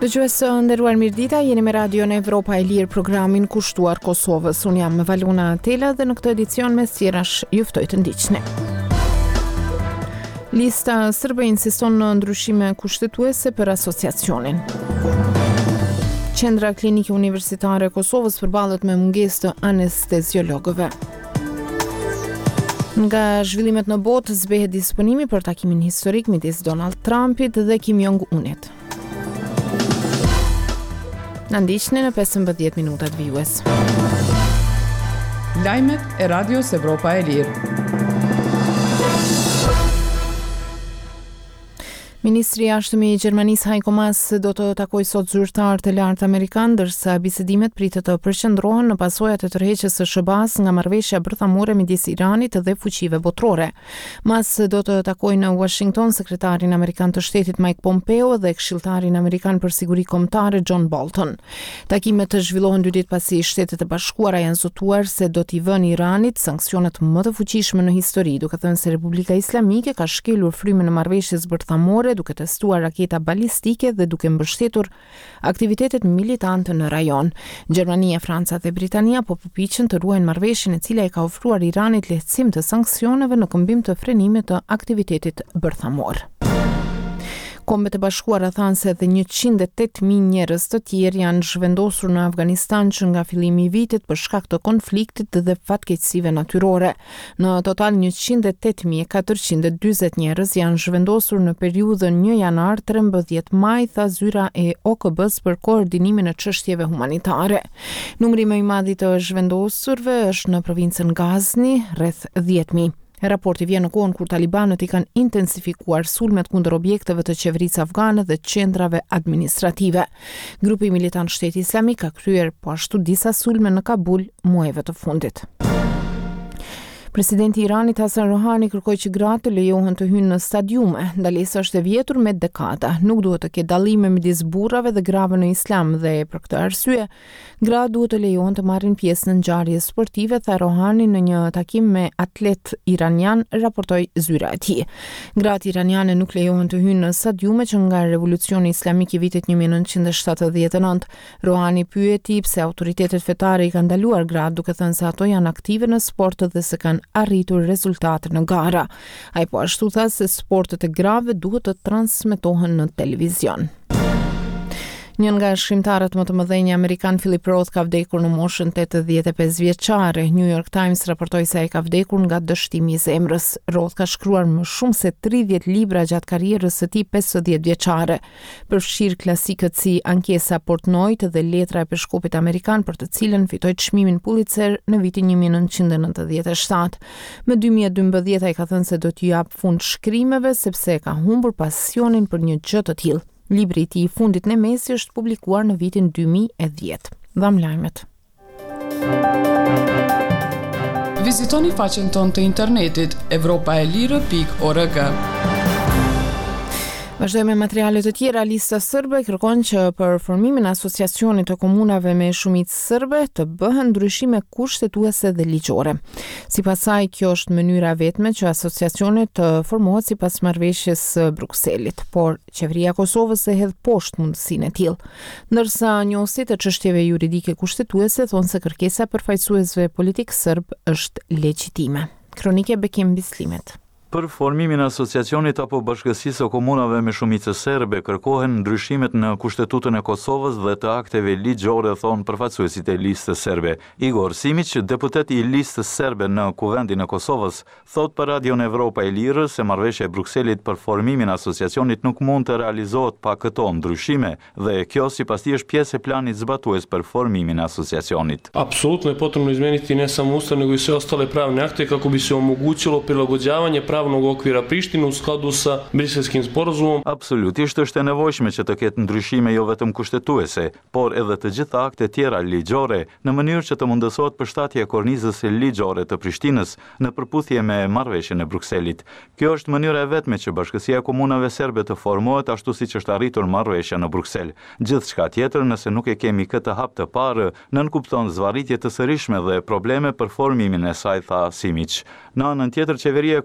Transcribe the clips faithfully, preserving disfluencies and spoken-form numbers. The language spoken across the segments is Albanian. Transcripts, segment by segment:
Dëgjues së nderuar mirëdita, jeni me Radio në Evropa e Lirë, programin kushtuar Kosovës. Unë jam Valuna Tela dhe në këtë edicion me sqarash ju ftoj të ndiqni. Lista sërbe insiston në ndryshime kushtetuese për asociacionin. Qendra Klinike Universitare e Kosovës përballet me mungesë të anesteziologëve. Nga zhvillimet në botë zbehet disponimi për takimin historik midis Donald Trumpit dhe Kim Jong-unit. Në ndiqni në pesëmbëdhjetë minutat vijues. Lajmet e Radios Evropa e Lirë. Ministri i Jashtëm i Gjermanisë Heiko Maas do të takojë sot zyrtarët e lartë amerikanë, ndërsa bisedimet pritet të përqendrohen në pasojat e tërheqjes së S B A-s nga marrëveshja bërthamore midis Iranit dhe fuqive botërore. Maas do të takojë në Washington sekretarin amerikan të shtetit Mike Pompeo dhe këshilltarin amerikan për siguri kombëtare John Bolton. Takimet të zhvillohen dy ditë pasi Shtetet e Bashkuara janë zotuar se do t'i vënë Iranit sanksionet më të fuqishme në histori, duke thënë se Republika Islamike ka shkelur frymën e marrëveshjes bërthamore duke testuar raketa balistike dhe duke mbështetur aktivitetet militante në rajon. Gjermania, Franca dhe Britania po përpiqen të ruajnë marrëveshjen e cila e ka ofruar Iranit lehtësim të sanksioneve në këmbim të frenimit të aktivitetit bërthamor. Kombet e Bashkuara thanë se edhe njëqind e tetë mijë njerëz të tjerë janë zhvendosur në Afganistan që nga fillimi i vitit për shkak të konfliktit dhe fatkeqësive natyrore. Në total njëqind e tetë mijë e katërqind e dyzet njerëz janë zhvendosur në periudhën një janar trembëdhjetë maj, tha zyra e O K B-s për koordinimin e çështjeve humanitare. Numri më i madh i të zhvendosurve është në provincën Ghazni, rreth dhjetë mijë. Raporti vjen në kohën kur talibanët i kanë intensifikuar sulmet kundër objekteve të qeverisë afgane dhe qendrave administrative. Grupi militant Shteti Islamik ka kryer po ashtu disa sulme në Kabul muajve të fundit. Presidenti i Iranit Hasan Rohani kërkoi që gratë të lejohen të hyjnë në stadiume. Ndalesa është e vjetur me dekada. Nuk duhet të ketë dallime midis burrave dhe grave në Islam dhe për këtë arsye, gratë duhet të lejohen të marrin pjesë në ngjarje sportive, tha Rohani në një takim me atlet iranian, raportoi zyra e tij. Gratë iraniane nuk lejohen të hyjnë në stadiume që nga revolucioni islamik i vitit një mijë e nëntëqind e shtatëdhjetë e nëntë. Rohani pyeti pse autoritetet fetare i kanë ndaluar gratë, duke thënë se ato janë aktive në sport dhe se kanë arritur rezultate në gara. Ai po ashtu tha se sportet e grave duhet të transmetohen në televizion. Një nga shkrimtarët më të mëdhenj amerikan Philip Roth ka vdekur në moshën tetëdhjetë e pesë vjeçare. New York Times raportoi se ai ka vdekur nga dështimi i zemrës. Roth ka shkruar më shumë se tridhjetë libra gjatë karrierës së tij pesëdhjetë vjeçare. Përfshir klasikët si Ankesa Portnoy dhe Letra e peshkopit amerikan, për të cilën fitoi çmimin Pulitzer në vitin një mijë e nëntëqind e nëntëdhjetë e shtatë. Më dy mijë e dymbëdhjetë ai ka thënë se do t'i jap fund shkrimeve sepse ka humbur pasionin për një gjë të tillë. Libri i tij i fundit në mesi është publikuar në vitin dy mijë e dhjetë. Dham lajmet. Vizitoni faqen tonë të internetit evropa e lirë pikë org. Vazhdojmë me materiale të tjera. Lista sërbe kërkon që për formimin e asociacionit të komunave me shumicë sërbe të bëhen ndryshime kushtetuese dhe ligjore. Sipas saj, kjo është mënyra vetme që asociacioni të formohet sipas marrëveshjes së Brukselit, por qeveria e Kosovës e hedh poshtë mundësinë e tillë. Ndërsa njohësit e çështjeve juridike kushtetuese thonë se kërkesa e përfaqësuesve politik serb është legjitime. Kronike Bekim Bislimet. Për formimin e asociacionit apo bashkësisë së komunave me shumicë serbe kërkohen ndryshimet në Kushtetutën e Kosovës dhe të akteve ligjore, thon përfaqësuesit e listës serbe. Igor Simić, deputet i listës serbe në Kuvendin e Kosovës, thot për Radion Evropa e Lirë se marrëveshja e Brukselit për formimin e asociacionit nuk mund të realizohet pa këto ndryshime dhe kjo sipas tij është pjesë e planit zbatues për formimin e asociacionit. Apsolutno je potrebno izmeniti ne samo Ustav nego i sve ostale pravne akte kako bi se omogućilo prilagođavanje pravnog okvira Prištine u skladu sa Briselskim sporazumom. Absolutisht është e nevojshme që të ketë ndryshime jo vetëm kushtetuese, por edhe të gjitha akte tjera ligjore në mënyrë që të mundësohet përshtatja e kornizës ligjore të Prishtinës në përputhje me marrëveshjen e Brukselit. Kjo është mënyra e vetme që Bashkësia e Komunave Serbe të formohet ashtu siç është arritur marrëveshja në Bruksel. Gjithçka tjetër, nëse nuk e kemi këtë hap të parë, nënkupton zvarritje të sërishme dhe probleme për formimin e saj, tha Simić. Në anën tjetër, qeveria e Kosovës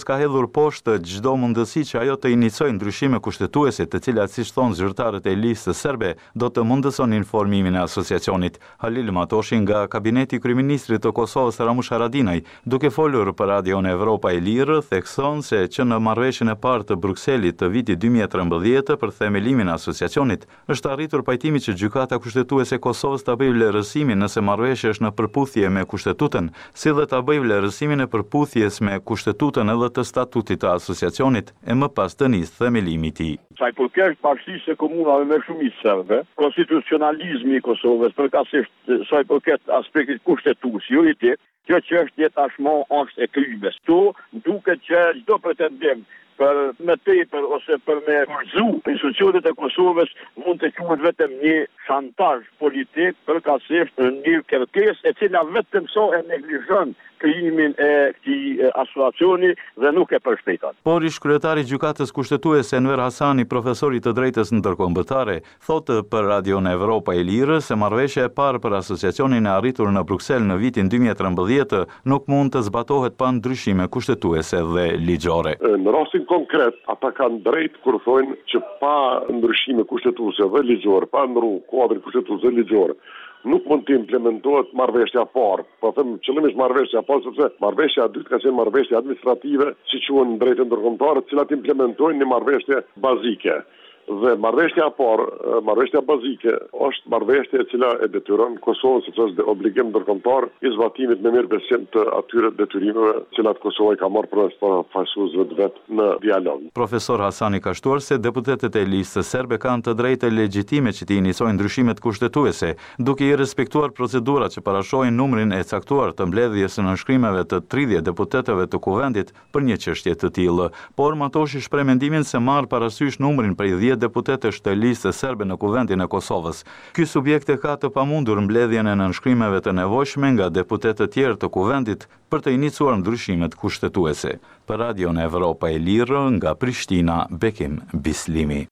ka hedhur poshtë çdo mundësi që ajo të inicojë ndryshime kushtetuese, të cilat, siç thonë zyrtarët e listës serbe, do të mundëson informimin e asociacionit. Halil Matoshi nga kabineti i kryeministrit të Kosovës Ramush Haradinaj, duke folur për Radion Evropa e Lirë, thekson se që në marrëveshjen e parë të Brukselit të vitit dy mijë e trembëdhjetë për themelimin e asociacionit, është arritur pajtimi që gjykata kushtetuese e Kosovës ta bëjë vlerësimin nëse marrëveshja është në përputhje me kushtetutën, si dhe ta bëjë vlerësimin e përputhjes me kushtetutën edhe të statutit të asociacionit e më pas të nisë themelimi i tij. Sa i përket bashkisë së komunave me shumicë serbe, konstitucionalizmi i Kosovës, përkatësisht sa i përket aspektit kushtetues, juridik, kjo çështje tashmë është e krymes. Tu duket që çdo pretendim për me tepër ose për me forzu institucionet e Kosovës mund të quhet vetëm një shantazh politik, përkatësisht një kërkesë e cila vetëm so e neglizhon krijimin e këtij asociacioni dhe nuk e përshpejton. Por ish kryetari i gjykatës kushtetuese Enver Hasani, profesori të drejtës ndërkombëtare, thotë për Radion Evropa e Lirë se marrëveshja e parë për asociacionin e arritur në Bruksel në vitin dy mijë e trembëdhjetë nuk mund të zbatohet pa ndryshime kushtetuese dhe ligjore. Në rastin konkret, ata kanë drejt kur thonë që pa ndryshime kushtetuese dhe ligjore, pa ndru kuadrin kushtetues dhe ligjor, nuk mund të implementohet marrëveshja e parë. Po them qëllimi është marrëveshja e parë sepse marrëveshja e dytë ka qenë marrëveshje administrative, si quhen në drejtën ndërkombëtare, të cilat implementojnë një marrëveshje bazike. Dhe marrëveshja e parë, marrëveshja bazike, është marrëveshje e cila e detyron Kosovën sepse është obligim ndërkombëtar i zbatimit me mirëbesim të atyre detyrimeve të cilat Kosova i ka marrë përmes përfaqësuesve të vet në dialog. Profesor Hasani ka shtuar se deputetët e listës serbe kanë të drejtë legjitime që të inicojnë ndryshimet kushtetuese, duke i respektuar procedurat që parashojnë numrin e caktuar të mbledhjes së nënshkrimeve të tridhjetë deputetëve të kuvendit për një çështje të tillë. Por Matoshi shpreh mendimin se marr parasysh numrin prej dhjetë deputetësh të listës serbe në kuvendin e Kosovës. Ky subjekt e ka të pamundur mbledhjen e nënshkrimeve të nevojshme nga deputetë të tjerë të kuvendit për të iniciuar ndryshimet kushtetuese. Për Radion Evropa e Lirë nga Prishtina, Bekim Bislimi.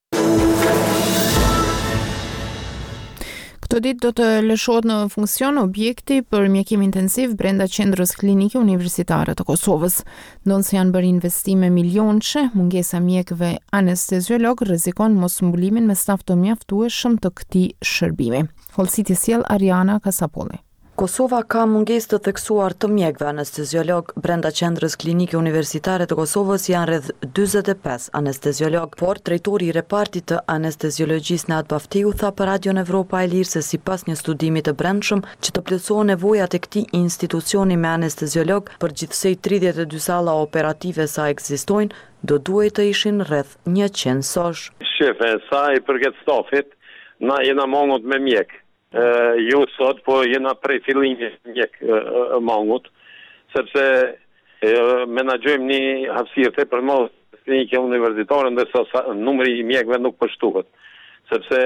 Këtë ditë do të lëshohet në funksion objekti për mjekim intensiv brenda qendrës klinike universitare të Kosovës. Ndonë se janë bërë investime milionçe, mungesa mjekëve anesteziolog rrezikon mos mbullimin me staf të mjaftueshëm të këtij shërbimi. Holsiti sjell Ariana Kasapolli. Kosova ka mungesë të theksuar të mjekëve anesteziolog. Brenda qendrës klinike universitare të Kosovës janë rreth dyzet e pesë anesteziolog, por drejtori i repartit të anesteziologjisë Neat Baftiu tha për Radion Evropa e Lirë se sipas një studimi të brendshëm që të plotësohen nevojat e këtij institucioni me anesteziolog, përgjithsej tridhjetë e dy salla operative sa ekzistojnë, do duhej të ishin rreth njëqind sosh. Shefe, sa i përket stafit, na jena mungut me mjek. Uh, ju sot, po jena prej fillimit mjek uh, mangut, sepse uh, menaxhojmë një hapësirë tepër të madhe klinike universitare, ndërsa numri i mjekëve nuk përshtuhet, sepse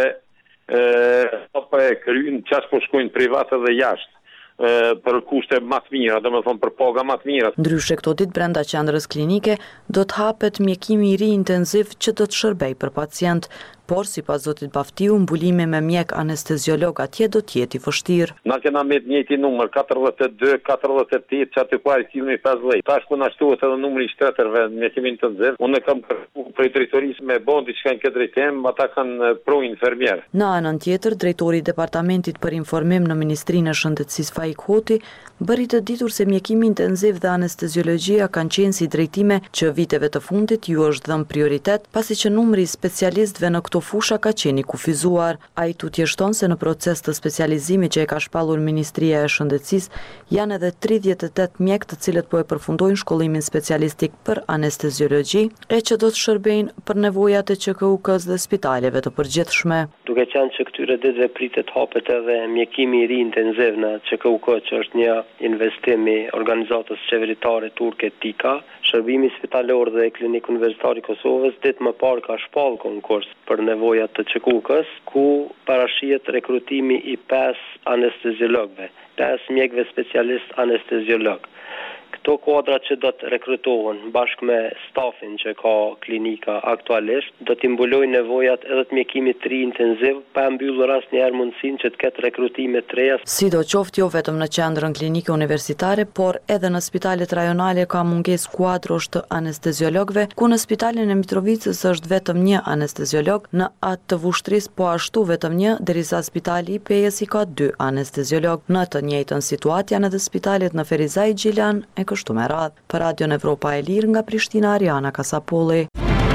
uh, po e kryjnë çast po shkojnë privat edhe jashtë. Për kushte më të mira, domethënë për paga më të mira. Ndryshe këto ditë brenda qendrës klinike do të hapet mjekimi i ri intensiv që do të shërbejë për pacient, por sipas zotit Baftiu, mbulimi me mjek anesteziolog atje do të jetë i vështirë. Na kena me të njëjtin numër katërdhjetë e dy, katërdhjetë e tetë, çati ku ai kemi pesëdhjetë. Tash ku na shtohet edhe numri i shtetërve në mjekimin intensiv. Unë kam prej drejtorisë me bën diçka në këtë drejtim, ata kanë pro infermier. Në anën tjetër, drejtori i departamentit për informim në Ministrinë e Shëndetësisë Faik Hoti bëri të ditur se mjekimi intensiv dhe anesteziologjia kanë qenë si drejtime që viteve të fundit ju është dhënë prioritet, pasi që numri i specialistëve në këto fusha ka qenë i kufizuar. Ai tutjeshton se në proces të specializimit që e ka shpallur Ministria e Shëndetësisë janë edhe tridhjetë e tetë mjekë të cilët po e përfundojnë shkollimin specialistik për anesteziologji, e që do të shërbejnë për nevojat e Q K U K-s dhe spitaleve të përgjithshme. Duke qenë që këtyre ditëve pritet hapet edhe mjekimi i ri intensiv në Q K U K, që është një investim i organizatës qeveritare turke Tika, shërbimi spitalor dhe klinikë universitare i Kosovës ditë më parë ka shpall konkurs për nevojat të Q K U K-s, ku parashihet rekrutimi i pesë anesteziologëve, pesë mjekëve specialist anesteziolog. Këto kuadra që do të rekrutohen bashkë me stafin që ka klinika aktualisht, do të mbulojnë nevojat edhe të mjekimit të ri intenziv, pa mbyllur asnjëherë mundësinë që të ketë rekrutime të reja. Sidoqoftë jo vetëm në qendrën klinike universitare, por edhe në spitalet rajonale ka mungesë kuadrosh të anesteziologëve, ku në spitalin e Mitrovicës është vetëm një anesteziolog, në atë të Vushtrisë po ashtu vetëm një, derisa spitali i Pejës i ka dy anesteziolog. Në të njëjtën situatë janë edhe spitalet në Ferizaj Gjilan e kështu me radhë. Për Radion Evropa e Lirë nga Prishtina, Ariana Kasapolli.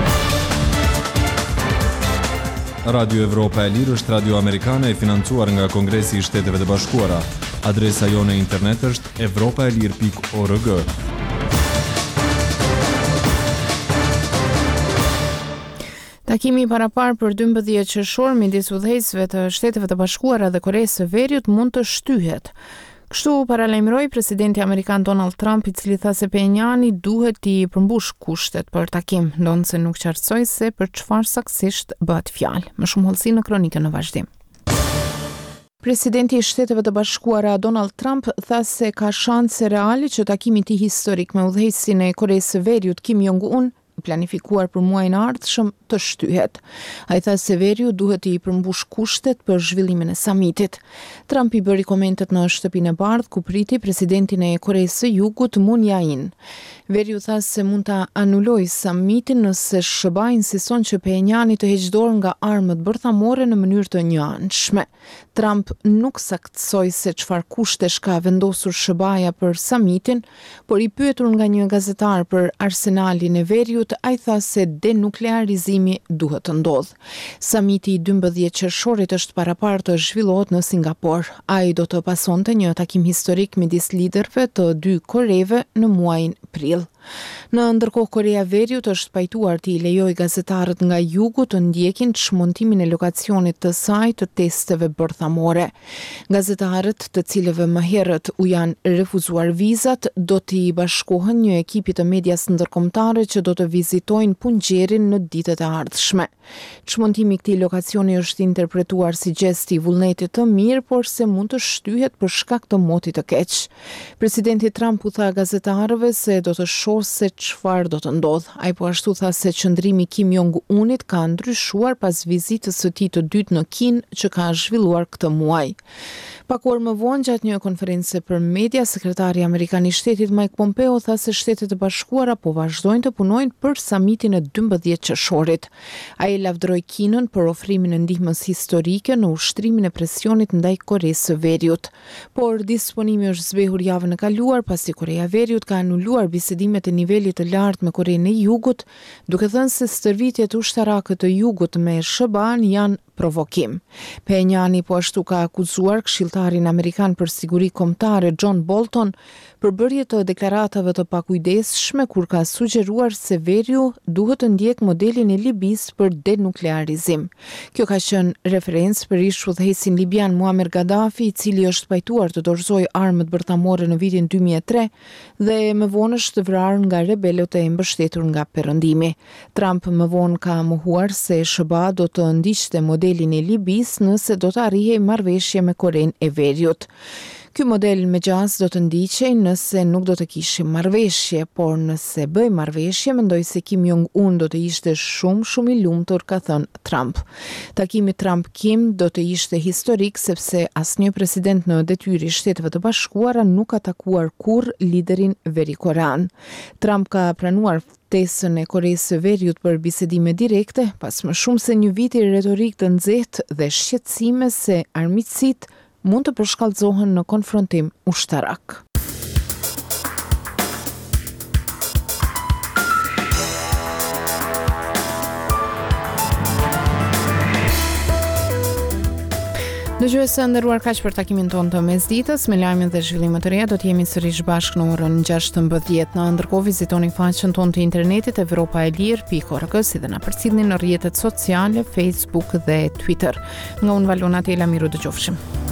Radio Evropa e Lirë është radio amerikane e financuar nga Kongresi i Shteteve të Bashkuara. Adresa jone e internet është evropaelir pikë org. Takimi i parapar për dymbëdhjetë qershor midis udhëheqësve të Shteteve të Bashkuara dhe Koreas së Veriut mund të shtyhet. Kështu paralajmëroi presidenti amerikan Donald Trump, i cili tha se Pyongyani duhet t'i përmbush kushtet për takim, ndonse nuk qartësoi se për çfarë saktësisht bëhet fjalë. Më shumë hollësi në kronikën në vazhdim. Presidenti i Shteteve të Bashkuara Donald Trump tha se ka shanse reale që takimi i tij historik me udhëheqësin e Koreas së Veriut Kim Jong-un, planifikuar për muajin e ardhshëm, të shtyhet. Ai tha se Veriu duhet i përmbush kushtet për zhvillimin e samitit. Trump i bëri komentet në shtëpinë e Bardhë ku priti presidentin e Koreas së Jugut Moon Jae-in. Veriu tha se mund ta anulojë samitin nëse S B A insiston që Pyongyani të heqë dorë nga armët bërthamore në mënyrë të njëanshme. Trump nuk saktësoi se çfarë kushtesh ka vendosur S B A-ja për samitin, por i pyetur nga një gazetar për arsenalin e Veriut, ai tha se denuklearizimi duhet të ndodhë. Samiti i dymbëdhjetë qershorit është paraparë të zhvillohet në Singapur. Ai do të pasonte një takim historik midis liderëve të dy Koreve në muajin prill. Në ndërkohë, Korea e Veriut është pajtuar t'i lejojë gazetarët nga jugu të ndjekin çmontimin e lokacionit të saj të testeve bërthamore. Gazetarët, të cilëve më herët u janë refuzuar vizat, do t'i bashkohen një ekipi të medias ndërkombëtare që do të vizitojnë Punxherin në ditët e ardhshme. Çmontimi i këtij lokacioni është interpretuar si gest i vullnetit të mirë, por se mund të shtyhet për shkak të motit të keq. Presidenti Trump u tha gazetarëve se do të shohë se çfarë do të ndodhë. Ai po ashtu tha se qëndrimi Kim Jong-unit ka ndryshuar pas vizitës së tij të dytë në Kinë që ka zhvilluar këtë muaj. Pak orë më vonë, gjatë një konference për media, sekretari amerikan i shtetit Mike Pompeo tha se Shtetet e Bashkuara po vazhdojnë të punojnë për samitin e dymbëdhjetë qershorit. Ai lavdëroi Kinën për ofrimin e ndihmës historike në ushtrimin e presionit ndaj Koreas së Veriut. Por disponimi është zbehur javën e kaluar pasi Korea e Veriut ka anuluar bisedimet e nivelit të lartë me Korenë e Jugut, duke thënë se stërvitjet ushtarake të Jugut me S B A-n janë provokim. Pyongyani po ashtu ka akuzuar këshilltarin amerikan për siguri kombëtare John Bolton për bërje të deklaratave të pakujdesshme kur ka sugjeruar se Veriu duhet të ndjek modelin e Libisë për denuklearizim. Kjo ka qenë referencë për ish udhëheqësin libian Muammar Gaddafi, i cili është pajtuar të dorëzojë armët bërthamore në vitin dy mijë e tre dhe më vonë është vrarë nga rebelët e mbështetur nga Perëndimi. Trump më vonë ka mohuar se S B A do të ndiqte modelin e Libisë nëse do të arrijë marrëveshje me Korenë e Veriut. Ky model me gjas do të ndiqej nëse nuk do të kishim marrëveshje, por nëse bëj marrëveshje, mendoj se Kim Jong-un do të ishte shumë shumë i lumtur, ka thënë Trump. Takimi Trump-Kim do të ishte historik sepse asnjë president në detyrë i Shteteve të Bashkuara nuk ka takuar kurrë liderin verikorean. Trump ka pranuar ftesën e Koreas së Veriut për bisedime direkte, pas më shumë se një viti retorik të nxehtë dhe shqetësime se armiqësitë mund të përshkallëzohen në konfrontim ushtarak. Dëgjuesë nderuar, kaq për takimin tonë të mesditës. Me lajmet dhe zhvillimet të reja do të jemi sërish bashkë në orën gjashtëmbëdhjetë. Në ndërkohë vizitoni faqen tonë të internetit evropaelir pikë org, si dhe na përcjellni në rrjetet sociale, Facebook dhe Twitter. Nga unë Valona Tela, miru dëgjofshim.